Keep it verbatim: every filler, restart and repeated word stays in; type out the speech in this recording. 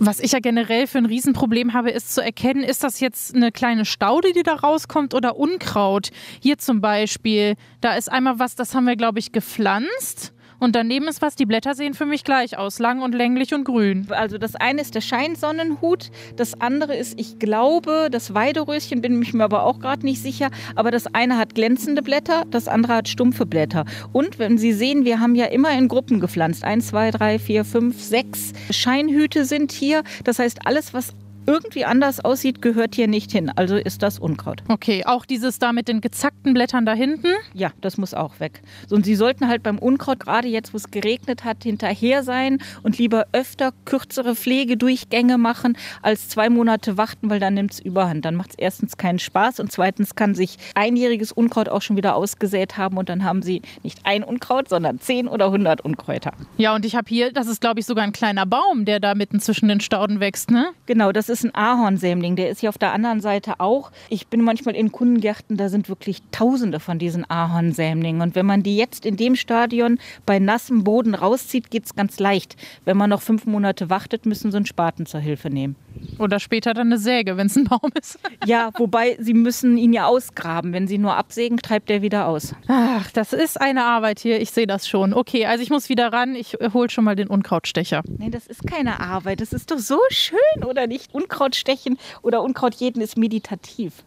Was ich ja generell für ein Riesenproblem habe, ist zu erkennen, ist das jetzt eine kleine Staude, die da rauskommt oder Unkraut? Hier zum Beispiel, da ist einmal was, das haben wir, glaube ich, gepflanzt. Und daneben ist was, die Blätter sehen für mich gleich aus, lang und länglich und grün. Also das eine ist der Scheinsonnenhut, das andere ist, ich glaube, das Weideröschen, bin ich mir aber auch gerade nicht sicher. Aber das eine hat glänzende Blätter, das andere hat stumpfe Blätter. Und wenn Sie sehen, wir haben ja immer in Gruppen gepflanzt. Eins, zwei, drei, vier, fünf, sechs Scheinhüte sind hier. Das heißt, alles, was irgendwie anders aussieht, gehört hier nicht hin. Also ist das Unkraut. Okay, auch dieses da mit den gezackten Blättern da hinten? Ja, das muss auch weg. So, und Sie sollten halt beim Unkraut, gerade jetzt, wo es geregnet hat, hinterher sein und lieber öfter kürzere Pflegedurchgänge machen, als zwei Monate warten, weil dann nimmt es überhand. Dann macht es erstens keinen Spaß und zweitens kann sich einjähriges Unkraut auch schon wieder ausgesät haben und dann haben Sie nicht ein Unkraut, sondern zehn oder hundert Unkräuter. Ja, und ich habe hier, das ist glaube ich sogar ein kleiner Baum, der da mitten zwischen den Stauden wächst, ne? Genau, das ist ein Ahornsämling, der ist hier auf der anderen Seite auch. Ich bin manchmal in Kundengärten, da sind wirklich Tausende von diesen Ahornsämlingen. Und wenn man die jetzt in dem Stadion bei nassem Boden rauszieht, geht es ganz leicht. Wenn man noch fünf Monate wartet, müssen sie einen Spaten zur Hilfe nehmen. Oder später dann eine Säge, wenn es ein Baum ist. Ja, wobei sie müssen ihn ja ausgraben. Wenn sie nur absägen, treibt er wieder aus. Ach, das ist eine Arbeit hier, ich sehe das schon. Okay, also ich muss wieder ran, ich hole schon mal den Unkrautstecher. Nee, das ist keine Arbeit, das ist doch so schön, oder nicht? Unkrautstechen oder Unkrautjäten ist meditativ.